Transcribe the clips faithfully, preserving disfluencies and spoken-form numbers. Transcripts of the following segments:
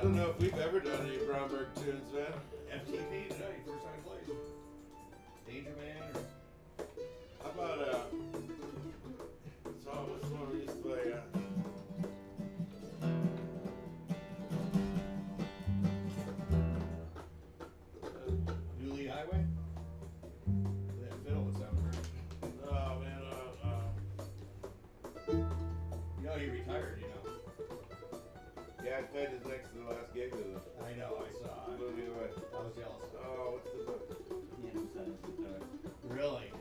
I don't know if we've ever done any Bromberg tunes, man. F T P tonight, first time I played. Danger Man or How about uh? So what's the one we used to play? Uh, Dooley Highway? That fiddle would sound great. oh man, uh, uh, You know he retired, you know. yeah, I played his next to the last gig with him. I know, I saw. I, Blew me away. I was jealous. Oh, what's the book? Really?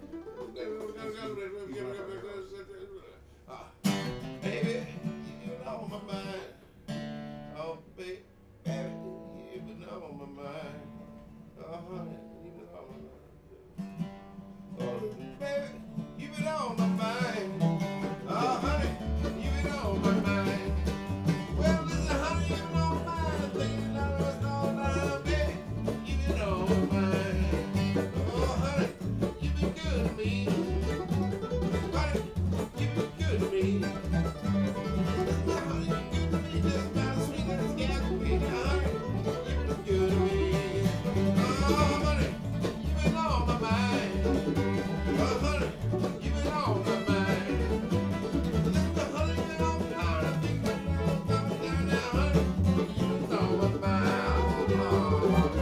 Ah, baby, you know my mind. Oh, baby, you've been on my mind. Oh, honey, you've been on my mind. Oh, baby, you've been on my mind. Oh, honey, you've been on my mind. Well, listen, honey, you've been on my mind. Thinking I was all down, baby. You've been on my mind. Oh, honey, you've been good to me. Honey, you've been good to me. Honey, you've been good to me. Just about as sweet as gas can be. Honey, you've been good to me. Oh, honey, you've been on my mind. Oh, honey, you've been on my mind. Listen, honey, you've been on my mind. I think I'm down, down, down, honey. You've been on my mind. Oh.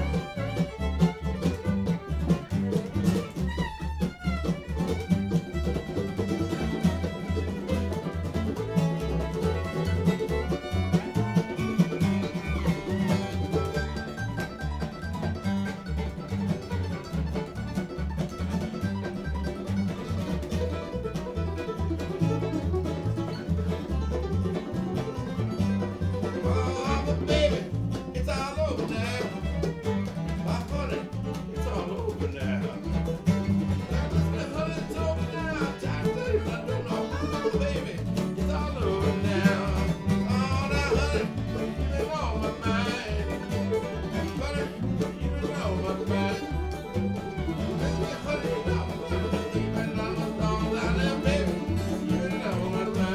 Oh, but baby, it's all over now. My honey, it's all over now. Now listen, honey, it's over now. I'm trying to tell you, I don't know how, baby. It's all over now. Oh, now, honey, you've been on my mind. Honey, you've been on my mind. Listen, honey, you know my mind. You've been on my mind. Now, now, baby, you've been on my mind.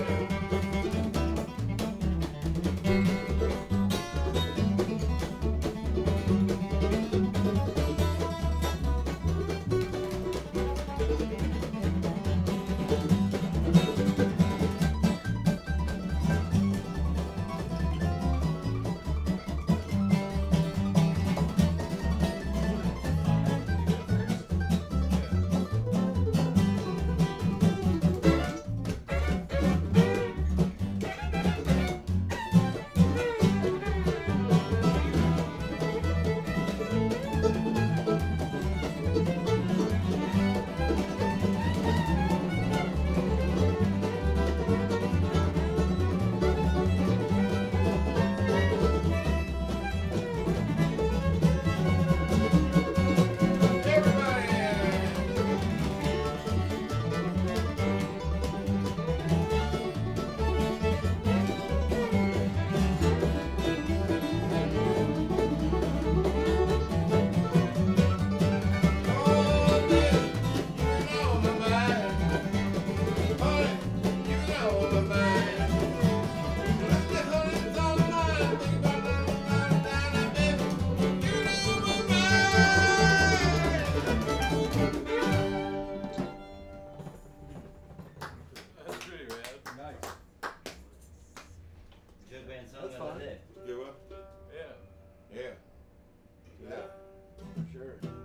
That's pretty rad. Nice. Good band song That's of the fun. day. You what? Yeah. Yeah. Yeah. For sure.